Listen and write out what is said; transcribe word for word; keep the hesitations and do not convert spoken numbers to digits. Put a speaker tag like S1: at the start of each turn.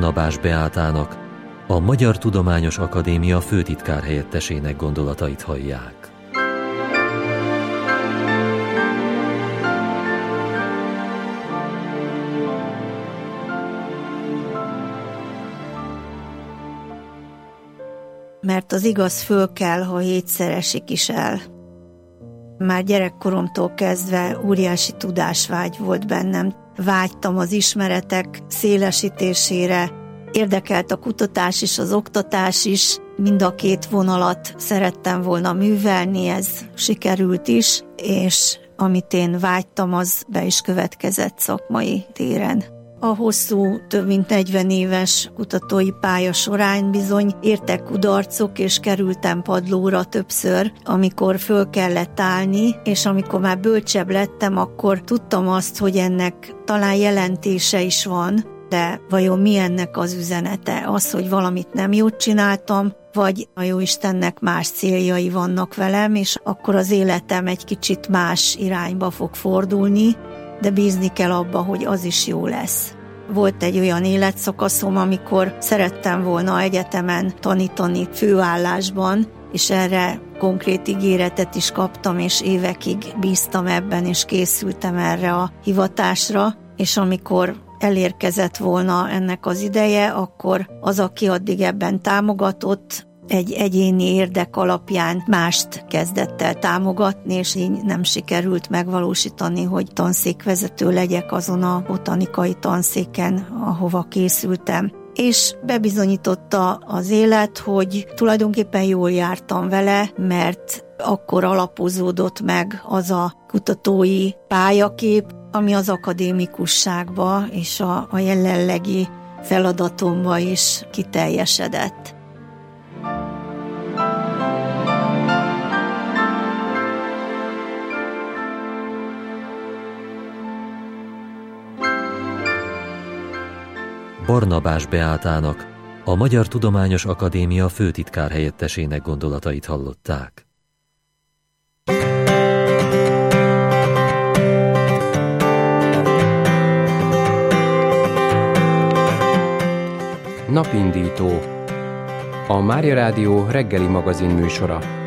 S1: Barnabás Beátának, a Magyar Tudományos Akadémia főtitkárhelyettesének gondolatait hallják.
S2: Mert az igaz föl kell, ha hétszer esik is el. Már gyerekkoromtól kezdve óriási tudásvágy volt bennem. Vágytam az ismeretek szélesítésére, érdekelt a kutatás is, az oktatás is, mind a két vonalat szerettem volna művelni, ez sikerült is, és amit én vágytam, az be is következett szakmai téren. A hosszú, több mint negyven éves kutatói pálya során bizony értek kudarcok, és kerültem padlóra többször, amikor föl kellett állni, és amikor már bölcsebb lettem, akkor tudtam azt, hogy ennek talán jelentése is van, de vajon mi ennek az üzenete? Az, hogy valamit nem jót csináltam, vagy a Jóistennek más céljai vannak velem, és akkor az életem egy kicsit más irányba fog fordulni, de bízni kell abba, hogy az is jó lesz. Volt egy olyan életszakaszom, amikor szerettem volna egyetemen tanítani főállásban, és erre konkrét ígéretet is kaptam, és évekig bíztam ebben, és készültem erre a hivatásra, és amikor elérkezett volna ennek az ideje, akkor az, aki addig ebben támogatott, egy egyéni érdek alapján mást kezdett el támogatni, és így nem sikerült megvalósítani, hogy tanszékvezető legyek azon a botanikai tanszéken, ahova készültem. És bebizonyította az élet, hogy tulajdonképpen jól jártam vele, mert akkor alapozódott meg az a kutatói pályakép, ami az akadémikusságba és a, a jelenlegi feladatomba is kiteljesedett.
S1: Barnabás Beátának, a Magyar Tudományos Akadémia főtitkárhelyettesének gondolatait hallották.
S3: Napindító. A Mária Rádió reggeli magazin műsora.